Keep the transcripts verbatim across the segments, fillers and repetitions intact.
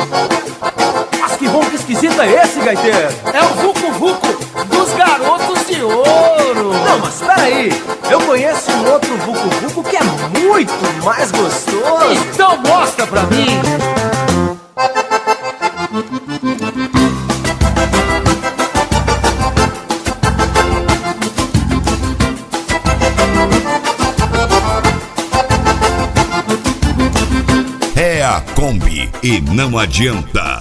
Mas que ronco esquisito é esse, gaiteiro? É o Vucu Vucu dos Garotos de Ouro. Não, mas peraí, eu conheço um outro Vucu Vucu que é muito mais gostoso. Então mostra pra mim. É a Kombi e não adianta.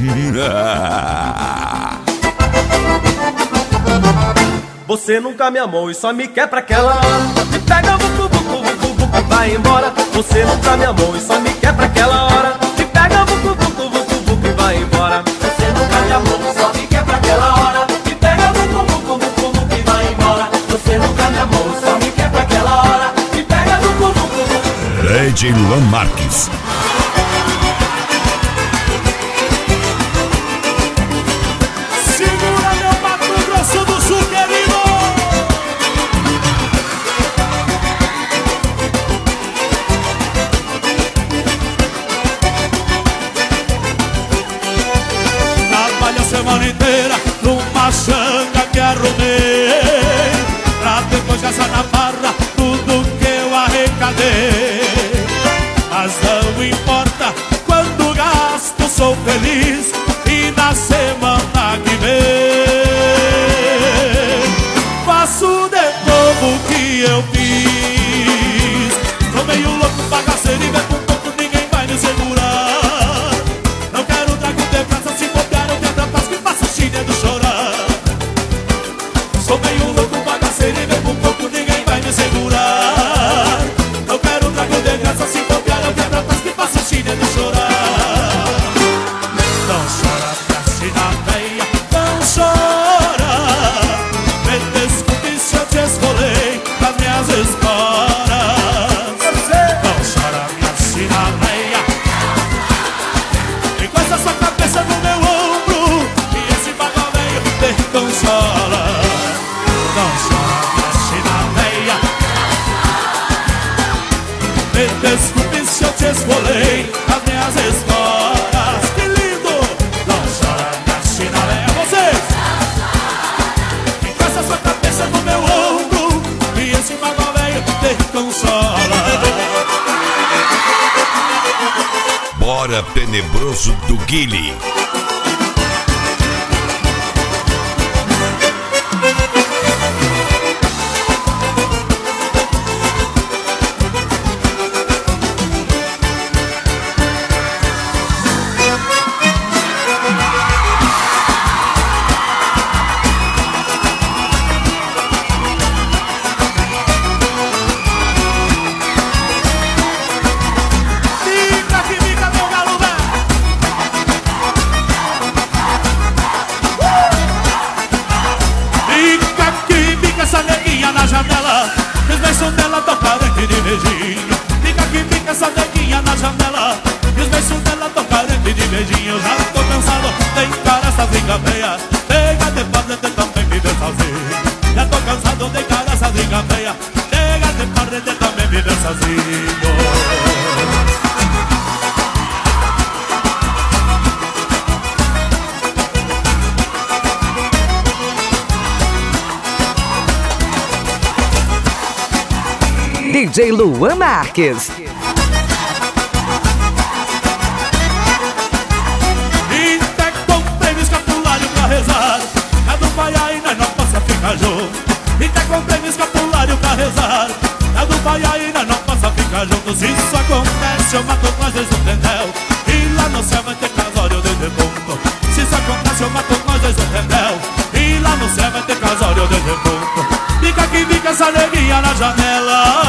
Você nunca me amou e só me quer pra aquela hora. Me pega, vucu, vucu, vucu, vucu, vai embora. Você nunca me amou e só me quer pra aquela hora. Me pega, vucu, vucu, vucu, vucu, e vai embora. Você nunca me amou e só me quer pra aquela hora. Me pega, vucu, vucu, vucu, vucu, e vai embora. Você nunca me amou e só me quer pra aquela hora. Me pega, vucu, vucu, vucu. Edilon Marques. Semana inteira numa xanga que arrumei, pra depois gastar na barra tudo que eu arrecadei. Mas não importa quando gasto, sou feliz. E na semana que vem faço de novo o que eu fiz. Tô meio louco, bagaceiro e bebo um pouco, ninguém vai me segurar. Não quero trago de praça, se bobear eu quero paz que faço xinha do chorar. Sou meio louco, bagaceiro e bebo um pouco, ninguém vai me segurar. Não quero trago de graça, se bobear eu quero paz que faço xinha do chorar. Não chora pra se na veia, não chora. Me desculpe se eu te escolei das minhas esporas. Não chora minha chinaleia, encosta sua cabeça no meu ombro e esse bagaveio te consola. Não chora minha chinaleia, me desculpe se eu te escolei as minhas esporas. Que lindo! Não chora minha chinaleia, vocês! Encosta sua cabeça no meu ombro e esse bagaveio te consola. Bora Tenebroso do Guile. Fica que fica, meu galo velho. Fica que fica essa neguinha na janela, os beijos dela tão carente de beijinho. Fica que fica essa neguinha na janela, os beijos dela tão carente de beijinho. Já tô cansado de encarar essa briga feia, chega de fazer de também me ver sozinho. Já tô cansado de encarar essa briga feia, chega de fazer de também me ver sozinho. D J Luan Marques. E até comprei um escapulário pra rezar, a do pai aí nós não possa ficar junto. E até comprei um escapulário pra rezar, a do pai aí nós não possa ficar juntos. Se isso acontece eu mato nós dois no tendel, e lá no céu vai ter casório de defunto. Se isso acontece eu mato nós dois no tendel, e lá no céu vai ter casório de defunto. Fica que fica essa neguinha na janela,